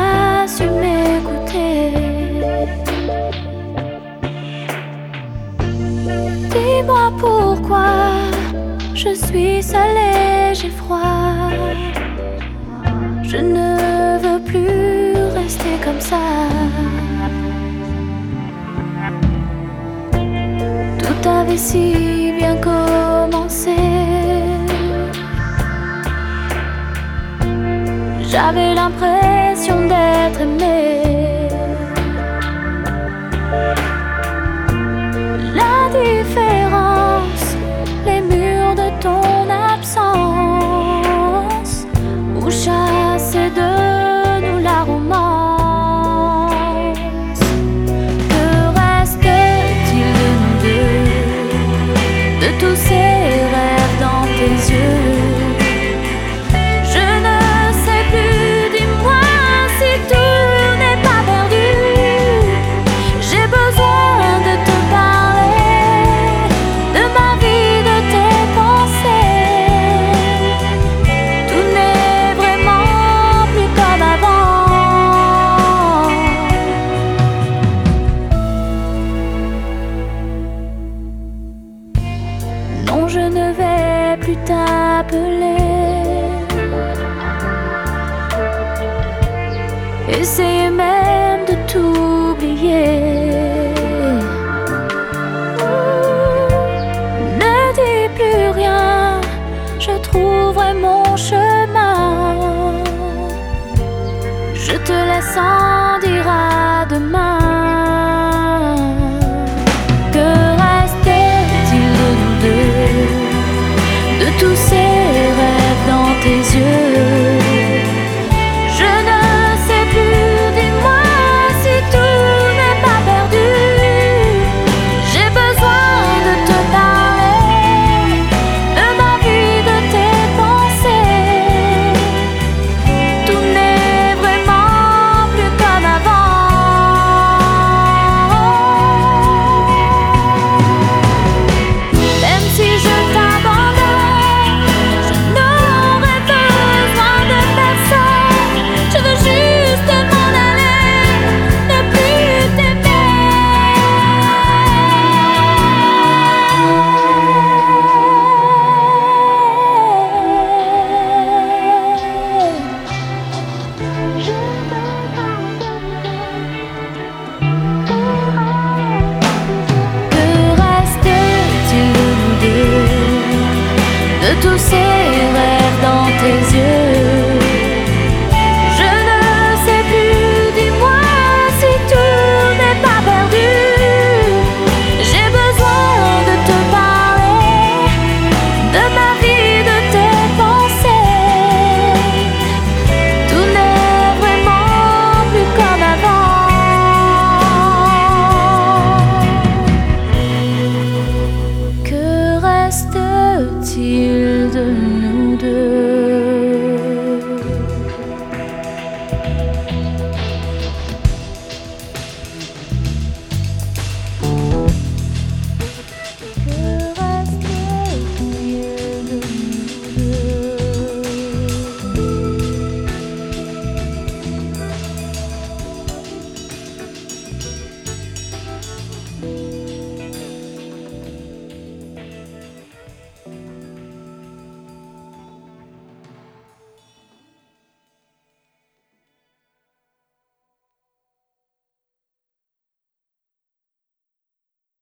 pas su m'écouter. Dis-moi pourquoi je suis seule et j'ai froid. Je ne veux plus rester comme ça. Tout avait si bien commencé. J'avais l'impression d'être aimée. La différence, les murs de ton absence, où chassaient de nous la romance. Que reste-t-il de nous deux, de tous ces rêves dans tes yeux? Non, je ne vais plus t'appeler. Essayer même de t'oublier. Ne dis plus rien, je trouverai mon chemin. Je te laisse en dire à demain.